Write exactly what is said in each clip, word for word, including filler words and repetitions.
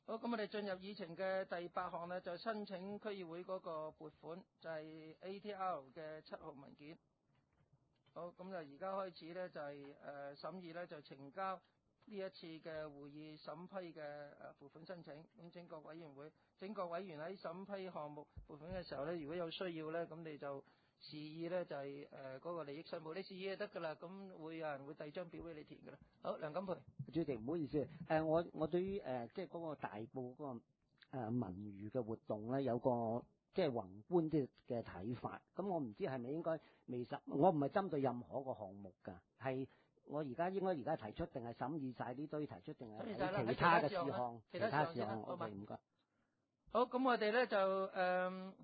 好，咁我哋進入議程嘅第八項呢，就申請區議會嗰個撥款，就係 A T R 嘅七號文件。好，咁就而家開始呢，就係、是、誒、呃、審議呢，就呈交呢一次嘅會議審批嘅誒撥款申請。咁整個委員會，整個委員喺審批項目撥款嘅時候呢，如果有需要呢，咁你就示意呢，就係誒嗰個利益申報，你示意就得㗎啦。咁會有人會遞張表俾你填㗎啦。好，梁錦培。 主席唔好意思，誒、呃、我我對於誒、呃、即係嗰個大埔嗰、那個誒、呃、文娛嘅活動咧，有個即係宏觀啲嘅睇法。咁我唔知係咪應該未審，我唔係針對任何一個項目㗎，係我而家應該而家提出，定係審議晒呢堆提出，定係喺其他嘅事項？ 其他事項 ，OK，唔該。 好，咁我哋咧就誒。呃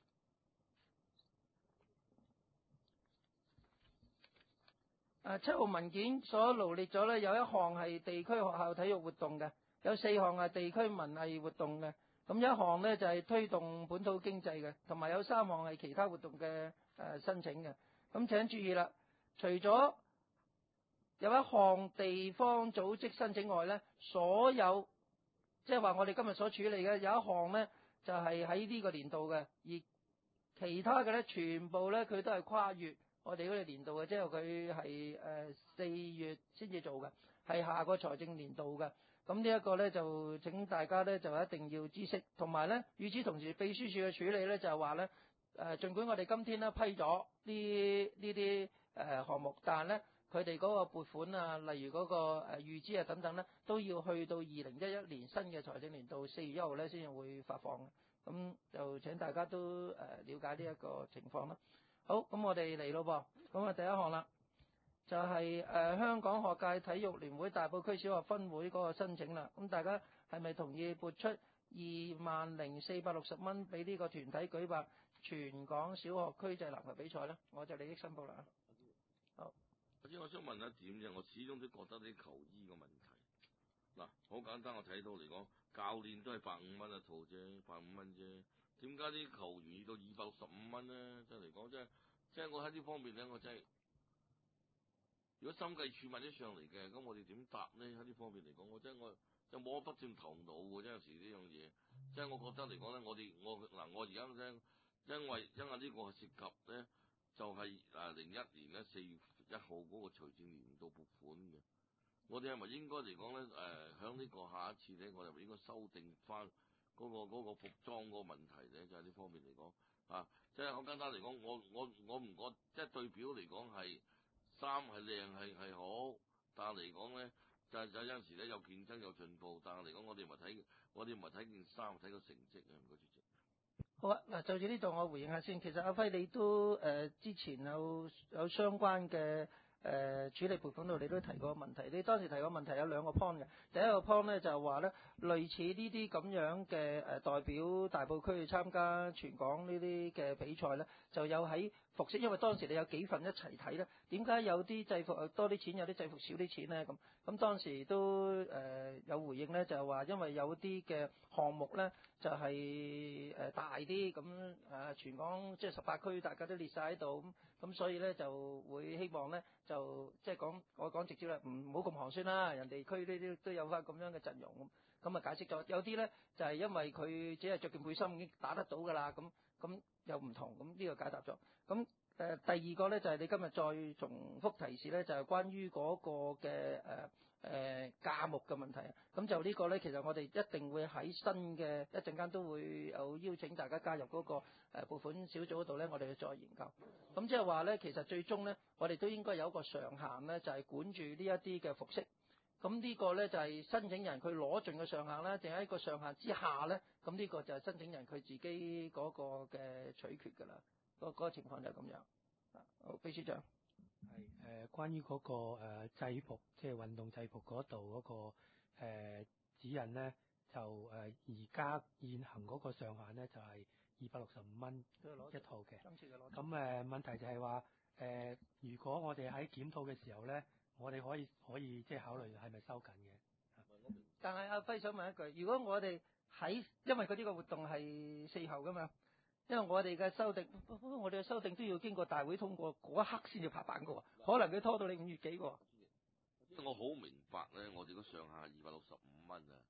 誒七號文件所羅列咗咧，有一項係地區學校體育活動嘅，有四項係地區文藝活動嘅，咁一項呢就係推動本土經濟嘅，同埋有三項係其他活動嘅誒申請嘅。咁請注意啦，除咗有一項地方組織申請外呢，所有即係話我哋今日所處理嘅有一項呢就係喺呢個年度嘅，而其他嘅呢全部呢佢都係跨越我哋嗰個年度嘅，即係佢係誒四月先至做嘅，係下個財政年度嘅。咁呢一個咧就請大家咧就一定要知悉，同埋咧與此同時，秘書處嘅處理咧就係話咧誒，儘管我哋今天咧批咗呢呢啲誒項目，但係咧佢哋嗰個撥款啊，例如嗰個誒預支啊等等咧，都要去到二零一一年新嘅財政年度四月一號咧先至會發放嘅。咁就請大家都誒了解呢一個情況啦。好，咁我哋嚟咯噃，咁啊第一項啦，就係、是、誒、呃、香港學界體育聯會大埔區小學分會嗰個申請啦。咁大家係咪同意撥出二萬零四百六十蚊俾呢個團體舉辦全港小學區際籃球比賽咧？我就利益申報啦。好， 或者我想問一點啫，我始終都覺得啲球衣個問題，嗱好簡單，我睇到嚟講，教練都係百五蚊一套啫，百五蚊啫。點解啲球員要到二百六十五蚊咧？即係嚟講，即係即係我喺呢方面咧，我真係如果審計處問咗上嚟嘅，咁我哋點答咧？喺呢方面嚟講，我真係我就摸不轉頭腦喎。真有時呢樣嘢，即係我覺得嚟講咧，我哋我嗱我而家咧，因為因為呢個係涉及咧，就係誒零一年咧四月一號嗰個財政年度撥款嘅。我哋係咪應該嚟講咧？誒、呃，響呢個下一次咧，我哋咪應該修訂翻。嗰、那個嗰、那個服裝嗰個問題咧，就係、是、呢方面嚟講啊，即係好簡單嚟講，我我我唔覺，即係對表嚟講係衫係靚係係好，但係嚟講咧就係、是、有陣時咧有競爭有進步，但係嚟講我哋唔係睇我哋唔係睇件衫，睇個成績啊，唔該主席。 好啊，嗱就住呢度我回應下先。其實阿輝你都誒、呃、之前有有相關嘅。誒、呃、處理撥款度，你都提過問題。你當時提過問題有兩個 point 嘅。第一個 point 咧就係話咧，類似呢啲咁樣嘅誒、呃、代表大埔區去參加全港呢啲嘅比賽咧，就有喺服飾，因為當時你有幾份一齊睇咧，點解有啲制服多啲錢，有啲制服少啲錢咧？咁咁當時都誒、呃、有回應咧，就係話因為有啲嘅項目咧就係、是、誒、呃、大啲，咁誒全港即係十八區大家都列晒喺度，咁咁所以咧就會希望咧就。就即係講，我講直接啦，唔好咁寒酸啦。人哋區呢啲都有翻咁樣嘅陣容咁，咁啊解釋咗。有啲咧就係、是、因為佢只係着件背心已經打得到㗎啦，咁咁又唔同，咁呢個解答咗。咁誒、呃、第二個咧就係、是、你今日再重複提示咧，就係、是、關於嗰個嘅誒誒價目嘅問題啊。咁就呢個咧，其實我哋一定會喺新嘅一陣間都會有邀請大家加入嗰、那個誒撥款小組嗰度咧，我哋去再研究。咁即係話咧，其實最終咧，我哋都應該有一個上限咧，就係、是、管住呢一啲嘅服飾。咁呢個咧就係、是、申請人佢攞盡嘅上限啦，定喺個上限之下咧？咁呢個就係申請人佢自己嗰個嘅取決㗎啦。嗰、那個情況就係咁樣。啊，好，秘書長。 係誒、呃，關於嗰、那個、呃、制服，即係運動制服嗰度嗰個、呃、指引咧，就誒而家現行嗰個上限咧就係二百六十五蚊一套嘅。今次嘅攞。咁誒、呃、問題就係話誒，如果我哋喺檢討嘅時候咧，我哋可以可以即係考慮係咪收緊嘅？ 但係阿輝想問一句，如果我哋喺因為佢呢個活動係四後㗎嘛？因為我哋嘅修訂，我哋嘅修訂都要經過大會通過嗰一刻先至拍板嘅，可能佢拖到你五月幾喎。 我好明白咧，我哋個上下二百六十五蚊啊，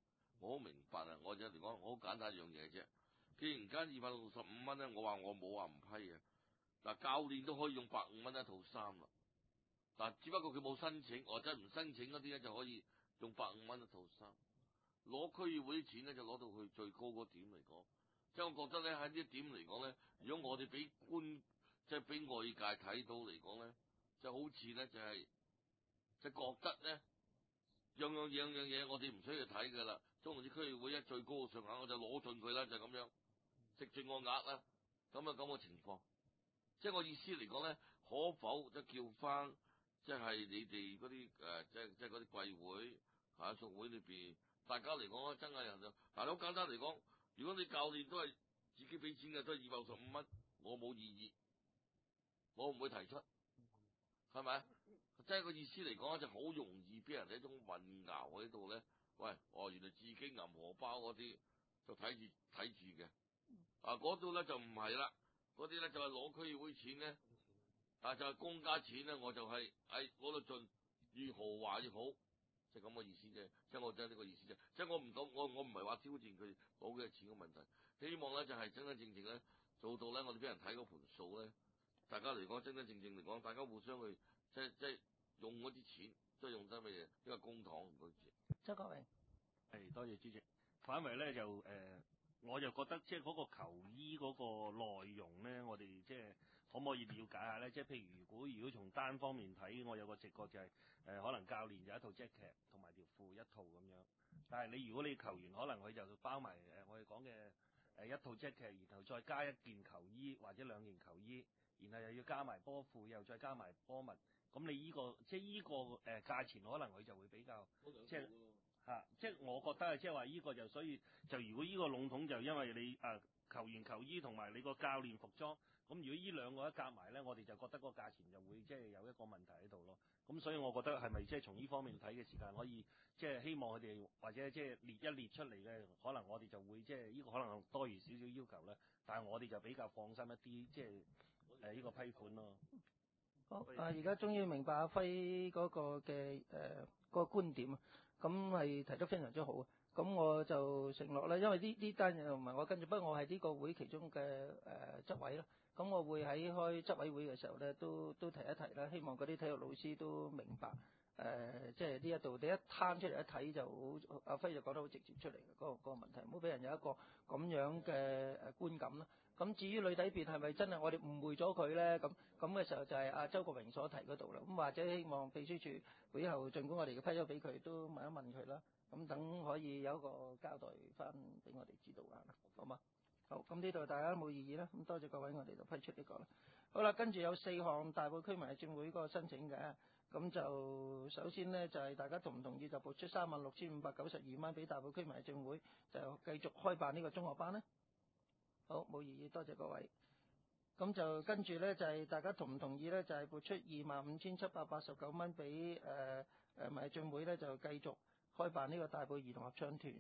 我好明白啊！我就嚟講，好簡單一樣嘢啫。既然間二百六十五蚊咧，我話我冇話唔批嘅。嗱，教練都可以用百五蚊一套衫啦。嗱，只不過佢冇申請，或者唔申請嗰啲咧就可以用百五蚊一套衫。攞區議會啲錢咧就攞到去最高嗰點嚟講，即係我覺得咧喺呢一點嚟講咧，如果我哋俾官即係俾外界睇到嚟講咧，就好似咧就係即係覺得咧樣樣樣樣嘢我哋唔需要睇噶啦，中環市區議會一最高嘅上限我就攞盡佢啦，就咁樣食盡個額啦，咁啊咁嘅情況。即係我意思嚟講咧，可否即係叫翻即係你哋嗰啲誒，即係即係嗰啲貴會下屬會裏邊，大家嚟講真係人就，但係好簡單嚟講，如果你教練都係自己俾錢嘅，都係二百六十五蚊，我冇異議，我唔會提出，係咪？即係個意思嚟講就好容易俾人哋一種混淆喺度咧。喂，哦，原來自己銀荷包嗰啲就睇住睇住嘅，啊嗰度咧就唔係啦。嗰啲咧就係攞區議會錢咧，啊就係、是、公家錢咧，我就係喺嗰度盡，越豪華越好，即係咁嘅意思啫。即係我真係呢個意思啫。即係我唔講，我我唔係話挑戰佢攞嘅錢嘅問題，希望咧就係真真正正咧做到咧，我哋俾人睇嗰盤數咧，大家嚟講真真正正嚟講，大家互相去即係即係用嗰啲錢，都係用得乜嘢？呢個公帑唔該住。 周國榮， 係多謝主席。反為咧就誒。呃我就覺得即係嗰個球衣嗰個內容咧，我哋即係可唔可以了解下咧？即係譬如如果如果從單方面睇，我有個直覺就係、是、誒、呃、可能教練有一套 jacket 同埋條褲一套咁樣。但係你如果你球員可能佢就包埋誒我哋講嘅誒一套 jacket，然後再加一件球衣或者兩件球衣，然後又要加埋波褲，又再加埋波襪。咁你呢、這個即係呢個誒價錢可能佢就會比較即係。嚇、啊！即係我覺得啊，即係話依個就所以就如果依個籠統就因為你啊球員球衣同埋你個教練服裝，咁如果依兩個一夾埋咧，我哋就覺得個價錢就會即係有一個問題喺度咯。咁所以我覺得係咪即係從呢方面睇嘅時間可以即係希望佢哋或者即係列一列出嚟嘅，可能我哋就會即係呢個可能多餘少少要求咧，但係我哋就比較放心一啲，即係誒呢個批款咯。 好啊！而家終於明白阿輝嗰個嘅誒嗰個觀點啊！咁係提得非常之好啊！咁我就承諾啦，因為呢呢單嘢唔係我跟住，不過我係呢個會其中嘅誒、呃、執委啦。咁我會喺開執委會嘅時候咧，都都提一提啦，希望嗰啲體育老師都明白誒、呃，即係呢一度你一攤出嚟一睇就好，阿輝就講得好直接出嚟嘅嗰個嗰、嗰個問題，唔好俾人有一個咁樣嘅誒觀感啦。咁至於女底邊係咪真係我哋誤會咗佢咧？咁咁嘅時候就係阿周國榮所提嗰度啦。咁或者希望秘書處會後，儘管我哋嘅批咗俾佢，都問一問佢啦。咁等可以有一個交代翻俾我哋知道啊，好嗎？好，咁呢度大家都冇異議啦。咁多謝各位，我哋就批出呢個啦。好啦，跟住有四項大埔區民意政會嗰個申請嘅。咁就首先呢，就係、是、大家同唔同意就撥出三萬六千五百九十二蚊俾大埔區民意政會，就繼續開辦呢個中學班呢？好，冇異議，多謝各位。咁就跟住咧，就係、是、大家同唔同意咧？就係、是、撥出二萬五千七百八十九蚊俾誒誒民意進會咧，就繼續開辦呢個大埔兒童合唱團。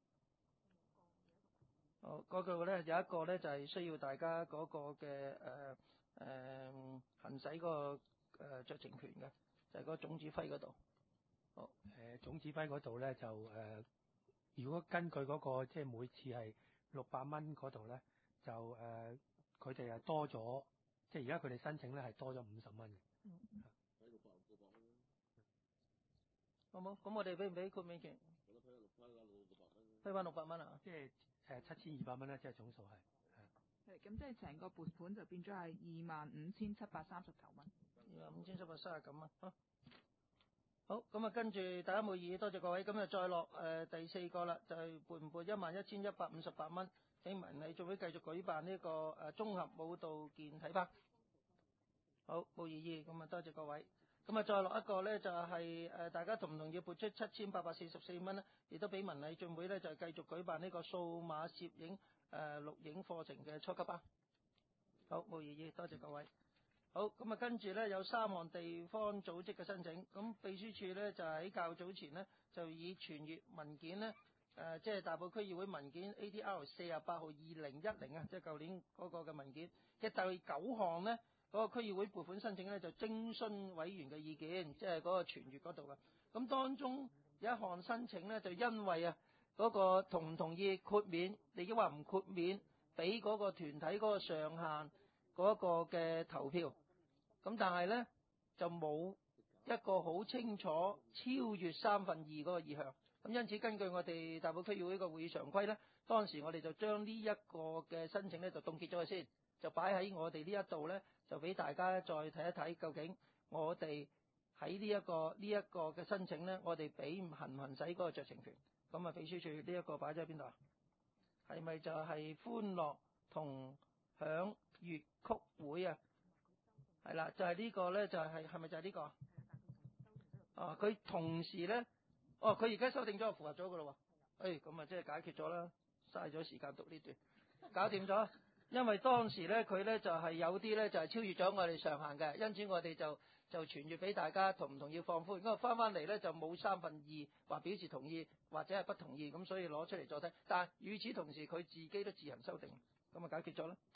好，嗰、那個咧有一個咧就係、是、需要大家嗰個嘅誒誒行使嗰、那個誒酌情權嘅，就係、是、嗰個總指揮嗰度。好， 誒、呃、總指揮嗰度咧就誒、呃，如果根據嗰、那個即係每次係六百蚊嗰度咧。就誒，佢哋係多咗，即係而家佢哋申請咧係多咗五十蚊嘅。 嗯。喺六百六百蚊。好冇？咁我哋俾唔俾豁免權？我都批咗六批啦，六六百蚊。批翻六百蚊啊？ 即係誒七千二百蚊咧，即係總數係係。 係，咁即係成個撥款就變咗係二萬五千七百三十九蚊。 二萬五千七百三十九蚊。好。好，咁啊，跟住大家冇異議，多謝各位。咁啊，再落誒、呃、第四個啦，就係撥唔撥一萬一千一百五十八蚊？請民意仲會繼續舉辦呢、這個誒、呃、綜合舞蹈健體班。好，冇異議，咁啊多謝各位。咁啊再落一個咧就係、是、誒、呃、大家同唔同意撥出七千八百四十四蚊咧，亦都俾民意進會咧就係、是、繼續舉辦呢個數碼攝影誒、呃、錄影課程嘅初級班。好，冇異議，多謝各位。好，咁啊跟住咧有三項地方組織嘅申請，咁秘書處咧就喺較早前呢，就以傳閱文件呢。誒、呃，即係大埔區議會文件 A D R 四十八號二零一零啊，即係舊年嗰個嘅文件嘅第九項呢，嗰、那個區議會撥款申請呢，就徵詢委員嘅意見，即係嗰個傳閱嗰度嘅。咁當中有一項申請呢，就因為啊， 嗰個同唔同意豁免？你已經話唔豁免，俾嗰個團體嗰個上限嗰個嘅投票。咁但係咧就冇一個好清楚超越三分二嗰個意向。咁因此根據我哋大埔區議會個會議常規咧，當時我哋就將呢一個嘅申請咧就凍結咗佢先，就擺喺我哋呢一度咧，就俾大家再睇一睇究竟我哋喺呢一個呢一個嘅申請咧，我哋俾唔行唔行使嗰個酌情權。咁啊，秘書處呢一個擺咗喺邊度啊？係咪就係歡樂同享粵曲會啊？係啦，就係、是、呢個咧，就係係咪就係呢、這個？啊，佢同時咧，哦，佢而家修訂咗，符合咗噶咯喎。誒，咁啊，即係解決咗啦，嘥咗時間讀呢段，搞掂咗。因為當時咧，佢咧就係、是、有啲咧就係、是、超越咗我哋上限嘅，因此我哋就就傳閱俾大家同唔同意放寬。咁啊，翻翻嚟咧就冇三分二話表示同意或者係不同意，咁所以攞出嚟再睇。但係與此同時，佢自己都自行修訂，咁啊解決咗啦。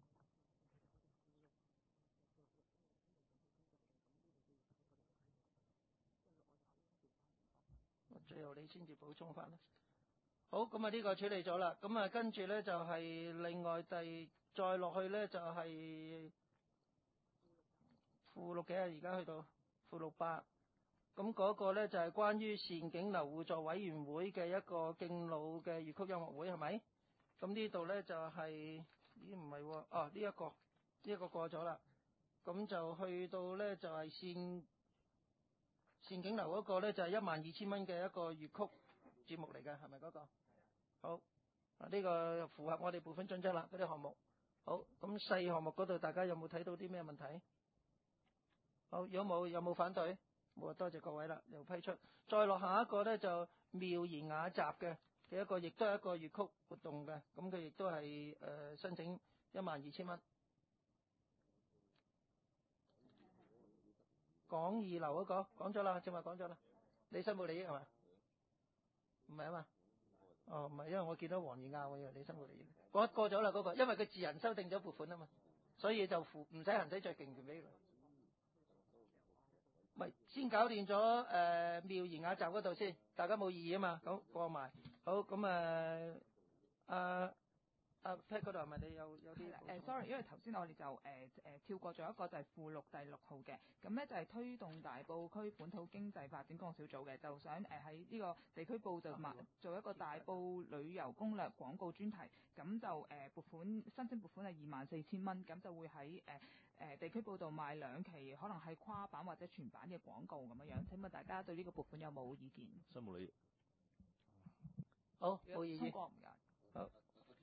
最後你先至補充翻啦。好，咁啊呢個處理咗啦。咁啊跟住咧就係、是、另外第再落去咧就係、是、附錄嘅，而家去到附錄八。咁嗰個咧就係、是、關於善景樓互助委員會嘅一個敬老嘅粵曲音樂會係咪？咁呢度咧就係、是、咦唔係喎，哦呢一個呢一、這個過咗啦。咁就去到咧就係、是、善善景樓嗰個咧就係一萬二千蚊嘅一個粵曲節目嚟嘅，係咪嗰個？好，啊呢個符合我哋部分準則啦，嗰啲項目。好，咁細項目嗰度大家有冇睇到啲咩問題？好，如果冇有冇反對？冇啊，多謝各位啦，又批出。再落下一個咧就妙言雅集嘅嘅一個，亦都係一個粵曲活動嘅，咁佢亦都係誒、呃、申請一萬二千蚊。廣二樓嗰、那個講咗啦，正話講咗啦，你申報利益係嘛？唔係啊嘛？哦，唔係，因為我見到黃義亞，我以為你申報利益。過過咗啦嗰個，因為佢自行修訂咗撥款啊嘛，所以就唔使行使酌情權俾佢。咪先搞掂咗誒妙言雅集嗰度先，大家冇異議啊嘛，咁過埋。好，咁誒啊。啊 Pat 嗰度係咪你有有啲？ 誒 sorry，因為頭先我哋就誒誒、呃、跳過咗一個就係附錄第六號嘅，咁咧就係推動大埔區本土經濟發展工作小組嘅，就想誒喺呢個地區報就賣做一個大埔旅遊攻略廣告專題，咁就誒、呃、撥款申請撥款係二萬四千蚊，咁就會喺誒誒地區報道賣兩期，可能係跨版或者全版嘅廣告咁樣樣。請問大家對呢個撥款有冇意見？ 申報你好，冇意見。 通過唔該。 好。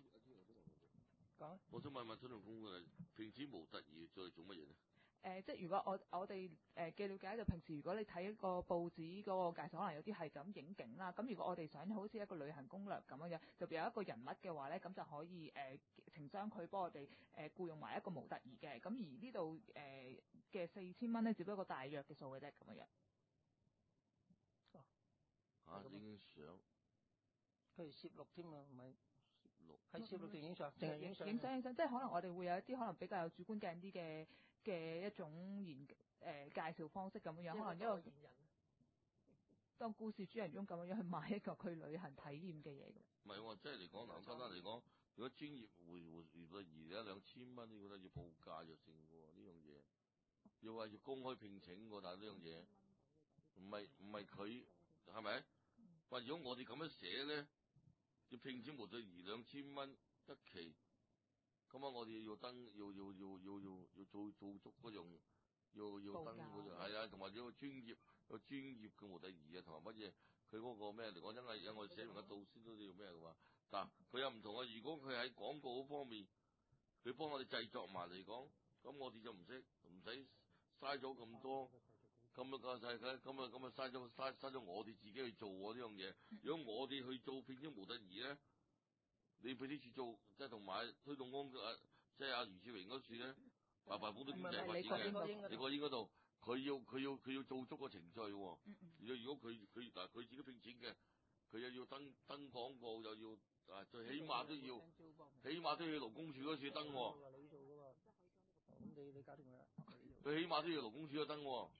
講我想問問推動公會平時模特兒再做乜嘢咧？ 誒、呃，即係如果我我哋誒嘅了解就平時如果你睇一個報紙嗰個介紹，可能有啲係咁影景啦。咁如果我哋想好似一個旅行攻略咁樣樣，就有一個人物嘅話咧，咁就可以誒情商佢幫我哋誒僱用埋一個模特兒嘅。咁而呢度誒嘅四千蚊咧，只不過大約嘅數嘅啫，咁樣樣。 哦。嚇、啊！已經上。 佢係攝錄添啊，唔係。 錄係攝錄定影相，淨係影相。 影相影相，即係可能我哋會有一啲可能比較有主觀鏡啲嘅嘅一種研誒、呃、介紹方式咁樣樣，可能一個當故事主人翁咁樣樣去賣一個佢旅行體驗嘅嘢。 唔係喎，即係嚟講，嗱簡單嚟講，如果專業會會會個而家兩千蚊，你覺得要報價就成喎呢樣嘢，要話要公開聘請喎，但係呢樣嘢唔係唔係佢係咪？話如果我哋咁樣寫咧？要聘請模特兒兩千蚊一期，咁啊我哋要登要要要要要要做做足嗰樣，要要登嗰樣係啊，同埋要個專業個專業嘅模特兒啊，同埋乜嘢佢嗰個咩嚟講，因為有我哋寫明嘅導師都要咩嘅話，但佢又唔同啊。如果佢喺廣告嗰方面，佢幫我哋製作埋嚟講，咁我哋就唔識唔使嘥咗咁多。咁啊個世界，咁啊咁啊嘥咗嘥嘥咗我哋自己去做喎呢樣嘢。如果我哋去做聘請模特兒咧，你俾啲處做，即係同埋推動工誒，即係阿余志榮嗰處咧，白白本土經濟發展嘅，李國英嗰度，佢要佢要佢要做足個程序喎。如果如果佢佢嗱佢自己聘請嘅，佢又要登登廣告，又要啊，最起碼都要，起碼都要勞工處嗰處登喎。 你做㗎喎，咁你你搞掂佢啦。 佢起碼都要勞工處嗰登喎。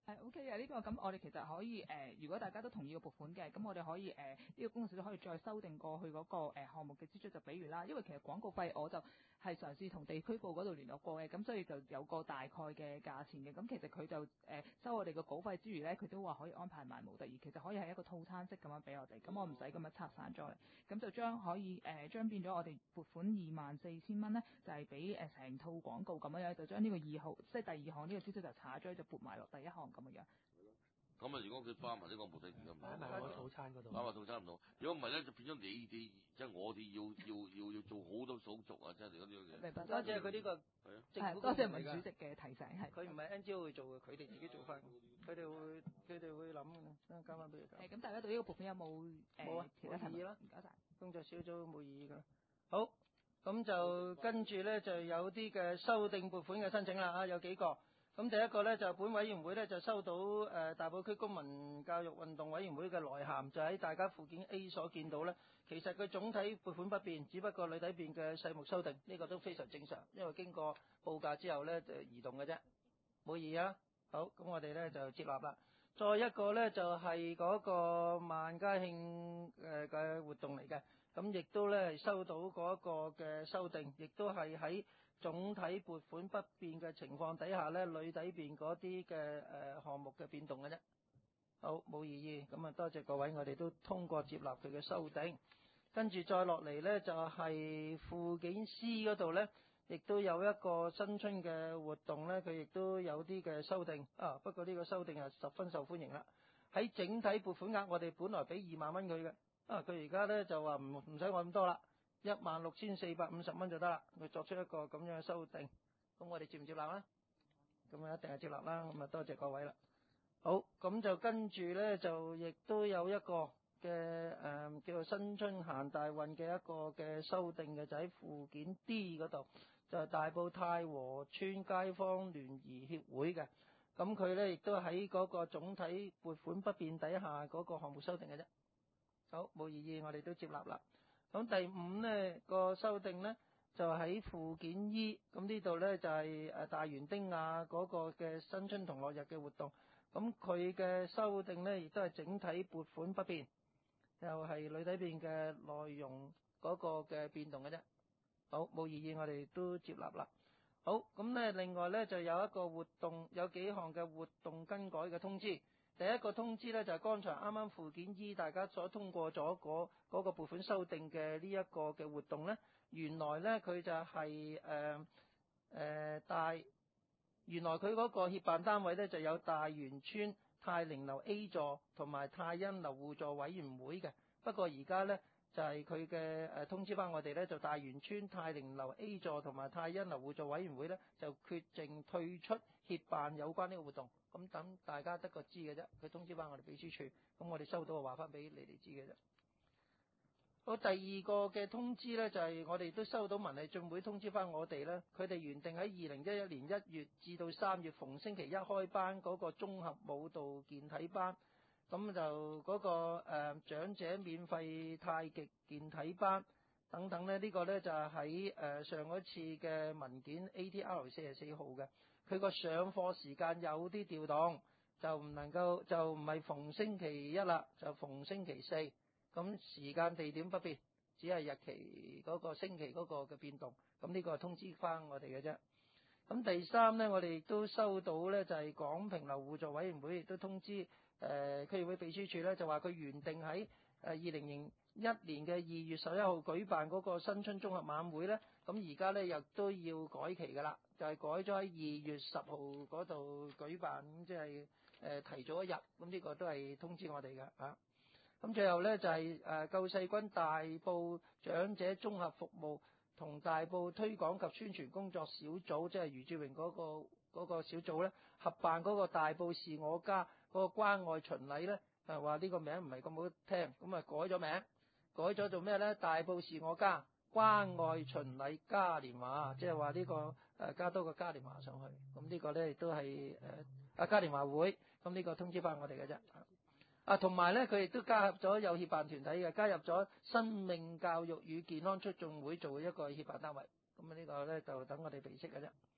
係 O K 嘅呢個，咁我哋其實可以誒、呃，如果大家都同意個撥款嘅，咁我哋可以誒呢、呃這個公共小組可以再修訂過去嗰、那個誒、呃、項目嘅支出，就比如啦，因為其實廣告費我就係嘗試同地區部嗰度聯絡過嘅，咁所以就有個大概嘅價錢嘅，咁其實佢就誒、呃、收我哋個稿費之餘咧，佢都話可以安排埋模特兒，其實可以係一個套餐式咁樣俾我哋，咁我唔使咁樣拆散咗嚟，咁就將可以誒將、呃、變咗我哋撥款二萬四千蚊咧，就係俾誒成套廣告咁樣樣，就將呢個二號即係第二項呢個支出就查咗，就撥埋落第一項咁樣樣。 咁啊，如果佢包埋呢個模特兒咁， 擺埋個套餐嗰度， 包埋套餐唔到。如果唔係咧，就變咗你哋即係我哋要要要要做好多手續啊！即係嗰啲嘢。 明白，多謝佢呢個係啊， 政府多謝文主席嘅提醒，係。 佢唔係 N G O 去做嘅，佢哋自己做翻，佢哋會佢哋會諗嘅，交翻俾佢搞。 誒，咁大家對呢個撥款有冇誒冇啊其他提議冇異議啦？ 唔該晒。 工作小組冇異議㗎。好，咁就跟住咧就有啲嘅修訂撥款嘅申請啦啊，有幾個。咁第一個咧就本委員會咧就收到誒、呃、大埔區公民教育運動委員會嘅來函，就喺大家附件 A 所見到咧，其實佢總體撥款不變，只不過裏底邊嘅細目修訂，呢、這個都非常正常，因為經過報價之後咧就移動嘅啫，冇異議啊。好，咁我哋咧就接納啦。再一個咧就係、是、嗰個萬家慶誒嘅活動嚟嘅，咁亦都咧收到嗰個嘅修訂，亦都係喺總體撥款不變嘅情況底下咧，裏底邊嗰啲嘅誒項目嘅變動嘅啫。好，冇異議，咁啊多謝各位，我哋都通過接納佢嘅修訂。跟住再落嚟咧，就係、是、附件 C 嗰度咧，亦都有一個新春嘅活動咧，佢亦都有啲嘅修訂啊。不過呢個修訂係十分受歡迎啦。喺整體撥款額，我哋本來俾二萬蚊佢嘅，啊佢而家咧就話唔唔使我咁多啦。一萬六千四百五十蚊就得啦，佢作出一個咁樣嘅修訂，咁我哋接唔接納啦？咁啊一定係接納啦，咁啊多謝各位啦。好，咁就跟住咧就亦都有一個嘅誒、呃、叫做新春行大運嘅一個嘅修訂嘅，就喺附件 D 嗰度，就係大埔太和村街坊聯誼協會嘅，咁佢咧亦都喺嗰個總體撥款不變底下嗰個項目修訂嘅啫。好，冇異議，我哋都接納啦。咁第五呢個修訂呢，就喺附件 E，咁呢度呢，就係誒大園丁亞嗰個嘅新春同樂日嘅活動，咁佢嘅修訂呢，亦都係整體撥款不變，又係裏底邊嘅內容嗰個嘅變動嘅啫。好，冇異議，我哋都接納啦。好，咁呢另外呢，就有一個活動，有幾項嘅活動更改嘅通知。第一個通知咧就係、是、剛才啱啱附件 E 大家所通過咗嗰嗰個撥款修訂嘅呢一個嘅活動咧，原來咧佢就係誒誒大，原來佢嗰個協辦單位咧就有大園村泰寧樓 A 座同埋泰欣樓互助委員會嘅，不過而家咧就係佢嘅誒通知翻我哋咧，就大園村泰寧樓 A 座同埋泰欣樓互助委員會咧就決定退出協辦有關呢個活動。咁等大家得個知嘅啫，佢通知翻我哋秘書處，咁我哋收到就話翻俾你哋知嘅啫。好，第二個嘅通知咧，就係、是、我哋都收到文藝進會通知翻我哋咧，佢哋原定喺二零一一年一月至到三月逢星期一開班嗰個綜合舞蹈健體班，咁就嗰、那個誒、呃、長者免費太極健體班等等咧，呢、這個咧就係喺誒上一次嘅文件 A T R 四十四號嘅。佢個上課時間有啲調動，就唔能夠就唔係逢星期一啦，就逢星期四。咁時間地點不變，只係日期嗰個星期嗰個嘅變動。咁呢個係通知翻我哋嘅啫。咁第三呢，我哋亦都收到呢，就係廣平樓互助委員會亦都通知誒區議會秘書處呢，就話佢原定喺誒二零零一年嘅二月十一號舉辦嗰個新春綜合晚會呢，咁而家呢，又都要改期㗎啦。就係改咗喺二月十號嗰度舉辦，咁即係誒提早一日，咁呢個都係通知我哋嘅嚇。咁最後咧就係誒救世軍大埔長者綜合服務同大埔推廣及宣傳工作小組，即係余志榮嗰個嗰個小組咧，合辦嗰個大埔是我家嗰個關愛巡禮咧，誒話呢個名唔係咁好聽，咁啊改咗名，改咗做咩咧？大埔是我家關愛巡禮嘉年華，即係話呢個誒加多個嘉年華上去，咁呢個咧亦都係誒啊嘉年華會，咁呢個通知翻我哋嘅啫。啊，同埋咧佢亦都加入咗有協辦團體嘅，加入咗生命教育與健康促進會做一個協辦單位，咁啊呢個咧就等我哋備悉嘅啫。